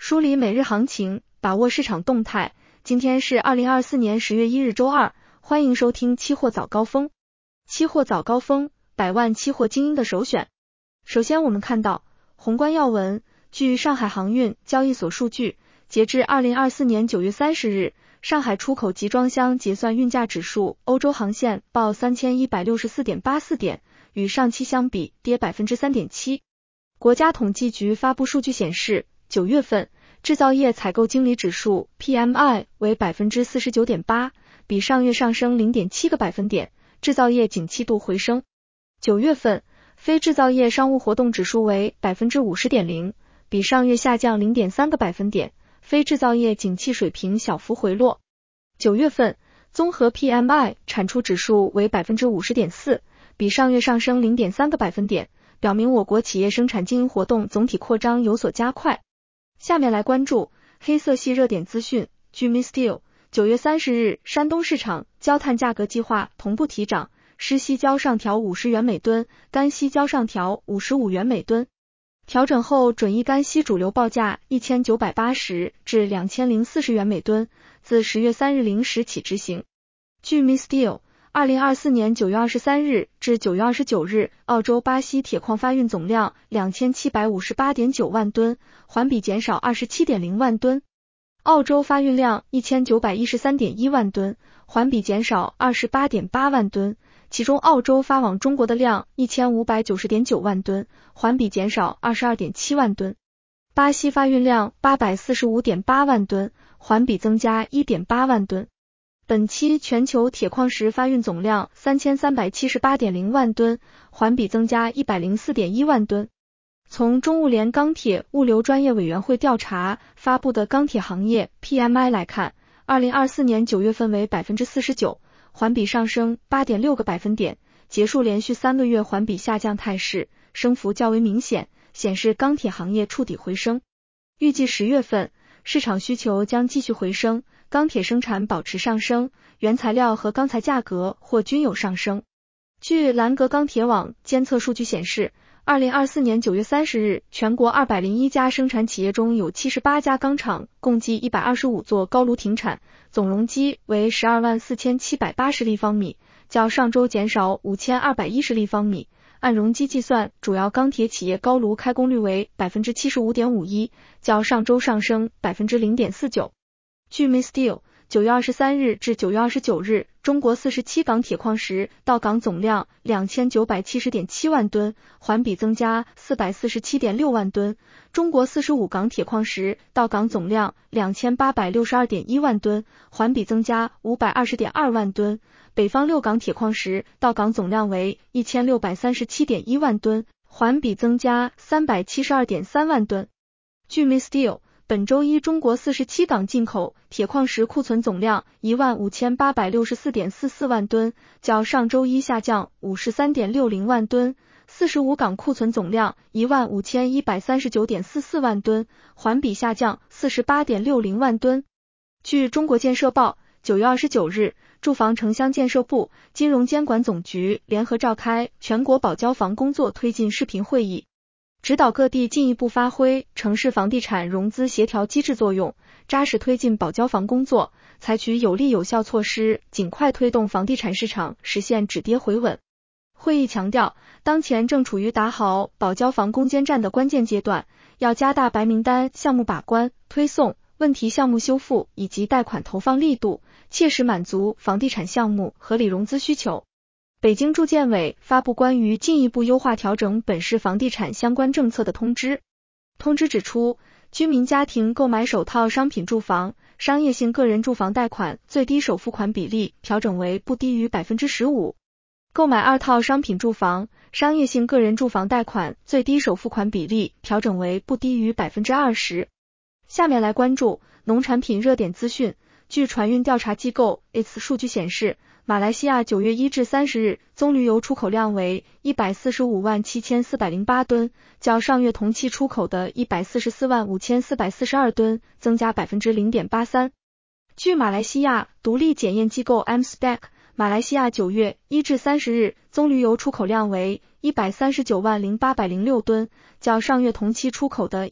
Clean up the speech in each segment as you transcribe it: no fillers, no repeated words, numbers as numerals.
梳理每日行情，把握市场动态。今天是2024年10月1日周二，欢迎收听期货早高峰。期货早高峰，百万期货精英的首选。首先我们看到宏观要闻，据上海航运交易所数据，截至2024年9月30日，上海出口集装箱结算运价指数欧洲航线报 3164.84 点，与上期相比跌 3.7%。国家统计局发布数据显示，9月份制造业采购经理指数 PMI 为 49.8%， 比上月上升 0.7个百分点，制造业景气度回升。9月份非制造业商务活动指数为 50.0%， 比上月下降 0.3个百分点，非制造业景气水平小幅回落。9月份综合 PMI 产出指数为 50.4%， 比上月上升 0.3个百分点，表明我国企业生产经营活动总体扩张有所加快。下面来关注黑色系热点资讯。据 MISTEEL 9月30日，山东市场焦炭价格计划同步提涨，湿稀焦上调50元每吨，干稀焦上调55元每吨。调整后准一干稀主流报价1980至2040元每吨，自10月3日0时起执行。据 MISTEEL 2024年9月23日至9月29日，澳洲巴西铁矿发运总量 2758.9 万吨，环比减少 27.0 万吨。澳洲发运量 1913.1 万吨，环比减少 28.8 万吨，其中澳洲发往中国的量 1590.9 万吨，环比减少 22.7 万吨。巴西发运量 845.8 万吨，环比增加 1.8 万吨。本期全球铁矿石发运总量 3378.0 万吨，环比增加 104.1 万吨。从中物联钢铁物流专业委员会调查发布的钢铁行业 PMI 来看，2024年9月份为 49%， 环比上升 8.6个百分点，结束连续3个月环比下降态势，升幅较为明显，显示钢铁行业触底回升。预计10月份市场需求将继续回升，钢铁生产保持上升，原材料和钢材价格或均有上升。据兰格钢铁网监测数据显示，2024年9月30日，全国201家生产企业中有78家钢厂，共计125座高炉停产，总容积为124780立方米，较上周减少5210立方米。按容积计算，主要钢铁企业高炉开工率为 75.51%， 较上周上升 0.49%。据 MISTEEL 9月23日至9月29日，中国47港铁矿石到港总量 2970.7 万吨，环比增加 447.6 万吨；中国45港铁矿石到港总量 2862.1 万吨，环比增加 520.2 万吨；北方6港铁矿石到港总量为 1637.1 万吨，环比增加 372.3 万吨。据 MISTEEL本周一中国47港进口铁矿石库存总量 15,864.44 万吨，较上周一下降 53.60 万吨；45港库存总量 15,139.44 万吨，环比下降 48.60 万吨。据中国建设报9月29日，住房城乡建设部、金融监管总局联合召开全国保交房工作推进视频会议，指导各地进一步发挥城市房地产融资协调机制作用，扎实推进保交房工作，采取有力有效措施，尽快推动房地产市场实现止跌回稳。会议强调，当前正处于打好保交房攻坚战的关键阶段，要加大白名单项目把关、推送、问题项目修复以及贷款投放力度，切实满足房地产项目合理融资需求。北京住建委发布关于进一步优化调整本市房地产相关政策的通知。通知指出，居民家庭购买首套商品住房、商业性个人住房贷款最低首付款比例调整为不低于 15%， 购买二套商品住房、商业性个人住房贷款最低首付款比例调整为不低于 20%。下面来关注农产品热点资讯。据船运调查机构 ITS 数据显示，马来西亚9月1至30日棕榈油出口量为 1,457,408 吨，较上月同期出口的 1,445,442 吨增加 0.83%。据马来西亚独立检验机构 MSPEC 马来西亚9月1至30日棕榈油出口量为1390806吨，较上月同期出口的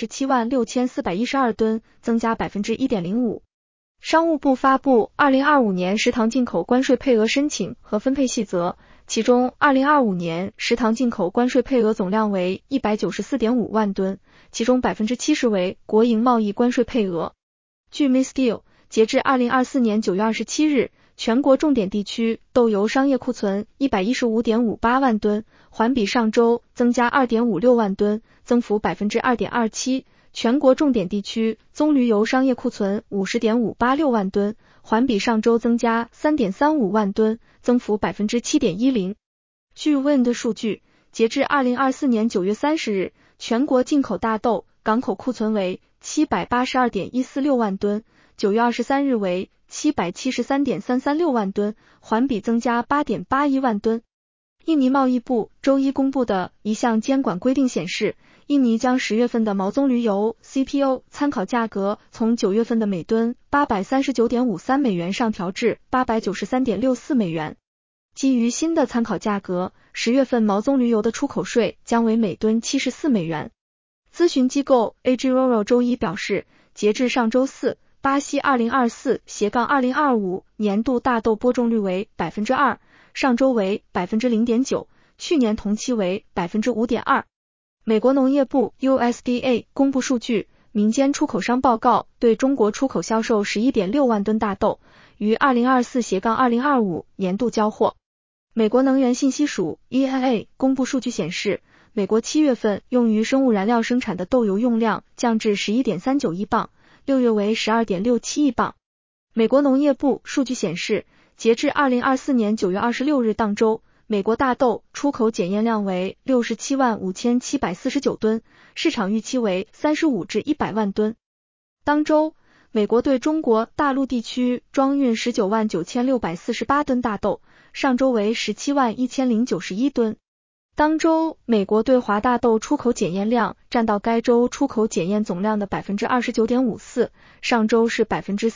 1376412吨增加 1.05%。商务部发布2025年食糖进口关税配额申请和分配细则，其中2025年食糖进口关税配额总量为 194.5 万吨，其中 70% 为国营贸易关税配额。据 MISDEAL， 截至2024年9月27日，全国重点地区豆油商业库存 115.58 万吨，环比上周增加 2.56 万吨，增幅 2.27%。全国重点地区棕榈油商业库存 50.586 万吨，环比上周增加 3.35 万吨，增幅 7.10%。据 WIND 数据，截至2024年9月30日，全国进口大豆港口库存为 782.146 万吨，9月23日为 773.336 万吨，环比增加 8.81 万吨。印尼贸易部周一公布的一项监管规定显示，印尼将10月份的毛棕榈油 CPO 参考价格从9月份的每吨 839.53 美元上调至 893.64 美元。基于新的参考价格，10月份毛棕榈油的出口税将为每吨74美元。咨询机构 Agiroro 周一表示，截至上周四，巴西 2024-2025 年度大豆播种率为 2%， 上周为 0.9%， 去年同期为 5.2%。美国农业部 USDA 公布数据，民间出口商报告对中国出口销售 11.6 万吨大豆，于 2024-2025 年度交货。美国能源信息署 EIA 公布数据显示，美国7月份用于生物燃料生产的豆油用量降至 11.39 亿磅，6月为 12.67 亿磅。美国农业部数据显示，截至2024年9月26日当周，美国大豆出口检验量为 675749 吨，市场预期为35至100万吨。当周，美国对中国大陆地区装运 199,648 吨大豆，上周为 171,091 吨。当周，美国对华大豆出口检验量占到该州出口检验总量的 29.54%， 上周是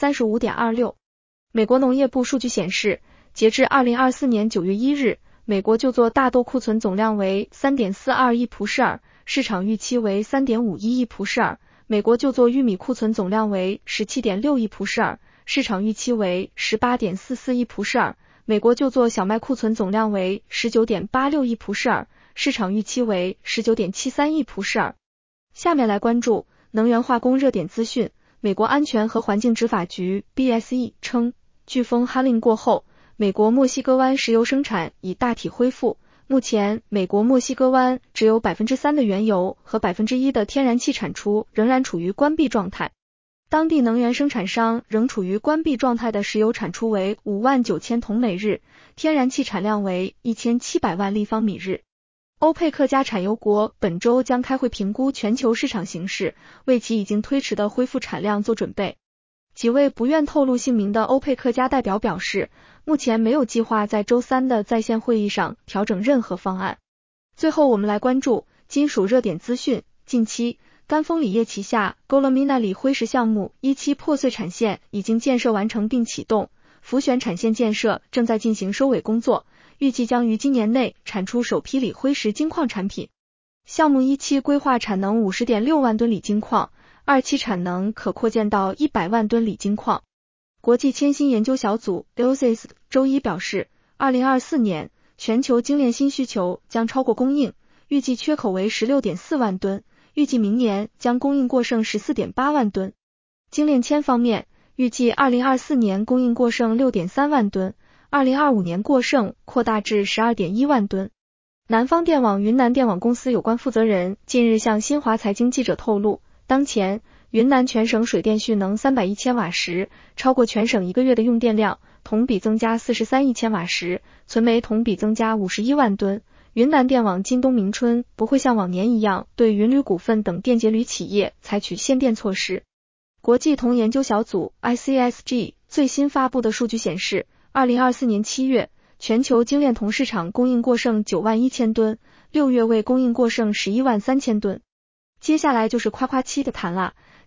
35.26%。美国农业部数据显示，截至2024年9月1日，美国就作大豆库存总量为 3.42 亿蒲氏尔，市场预期为 3.51 亿蒲氏尔。美国就作玉米库存总量为 17.6 亿蒲氏尔，市场预期为 18.44 亿蒲氏尔。美国就作小麦库存总量为 19.86 亿蒲氏尔，市场预期为 19.73 亿蒲氏尔。下面来关注能源化工热点资讯。美国安全和环境执法局 BSE 称，飓风哈林过后，美国墨西哥湾石油生产已大体恢复。目前，美国墨西哥湾只有 3% 的原油和 1% 的天然气产出仍然处于关闭状态。当地能源生产商仍处于关闭状态的石油产出为 59000桶每日，天然气产量为 1700万立方米日。欧佩克加产油国本周将开会评估全球市场形势，为其已经推迟的恢复产量做准备。几位不愿透露姓名的欧佩克加代表表示，目前没有计划在周三的在线会议上调整任何方案。最后我们来关注金属热点资讯。近期，赣锋锂业旗下 Golomina 锂辉石项目一期破碎产线已经建设完成并启动，浮选产线建设正在进行收尾工作，预计将于今年内产出首批锂辉石精矿产品。项目一期规划产能 50.6 万吨锂精矿，二期产能可扩建到100万吨锂精矿。国际铅锌研究小组 EOSIS 周一表示，2024年全球精炼锌需求将超过供应，预计缺口为 16.4 万吨，预计明年将供应过剩 14.8 万吨。精炼铅方面，预计2024年供应过剩 6.3 万吨，2025年过剩扩大至 12.1 万吨。南方电网云南电网公司有关负责人近日向新华财经记者透露，当前云南全省水电蓄能310千瓦时，超过全省一个月的用电量，同比增加43亿千瓦时，存煤同比增加51万吨。云南电网今冬明春不会像往年一样对云铝股份等电解铝企业采取限电措施。国际铜研究小组 ICSG 最新发布的数据显示，2024年7月，全球精炼铜市场供应过剩9万1000吨，6月为供应过剩11万3000吨。接下来就是夸夸期的谈了。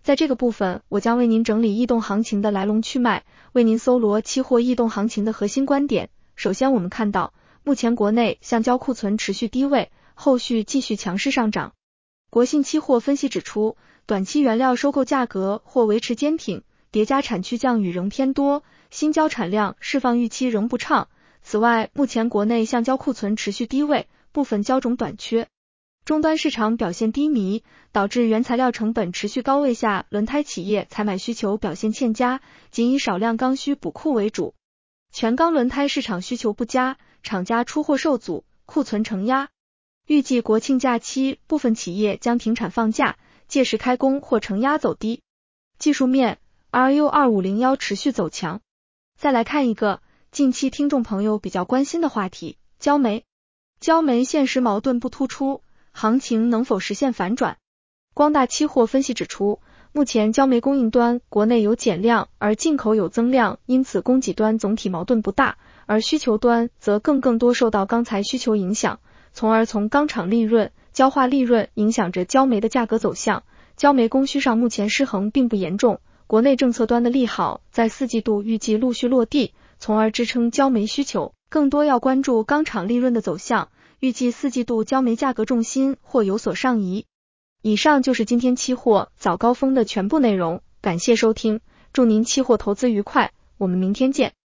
在这个部分，我将为您整理异动行情的来龙去脉，为您搜罗期货异动行情的核心观点。首先我们看到，目前国内橡胶库存持续低位，后续继续强势上涨。国信期货分析指出，短期原料收购价格或维持坚挺，叠加产区降雨仍偏多，新胶产量释放预期仍不畅。此外，目前国内橡胶库存持续低位，部分胶种短缺，终端市场表现低迷，导致原材料成本持续高位下，轮胎企业采买需求表现欠佳，仅以少量刚需补库为主。全钢轮胎市场需求不佳，厂家出货受阻，库存承压。预计国庆假期，部分企业将停产放假，届时开工或承压走低。技术面 ，RU2501 持续走强。再来看一个近期听众朋友比较关心的话题，焦煤。焦煤现实矛盾不突出，行情能否实现反转？光大期货分析指出，目前焦煤供应端国内有减量，而进口有增量，因此供给端总体矛盾不大，而需求端则更多受到钢材需求影响，从而从钢厂利润、焦化利润影响着焦煤的价格走向。焦煤供需上目前失衡并不严重，国内政策端的利好在4季度预计陆续落地，从而支撑焦煤需求，更多要关注钢厂利润的走向，预计4季度焦煤价格重心或有所上移。以上就是今天期货早高峰的全部内容，感谢收听，祝您期货投资愉快，我们明天见。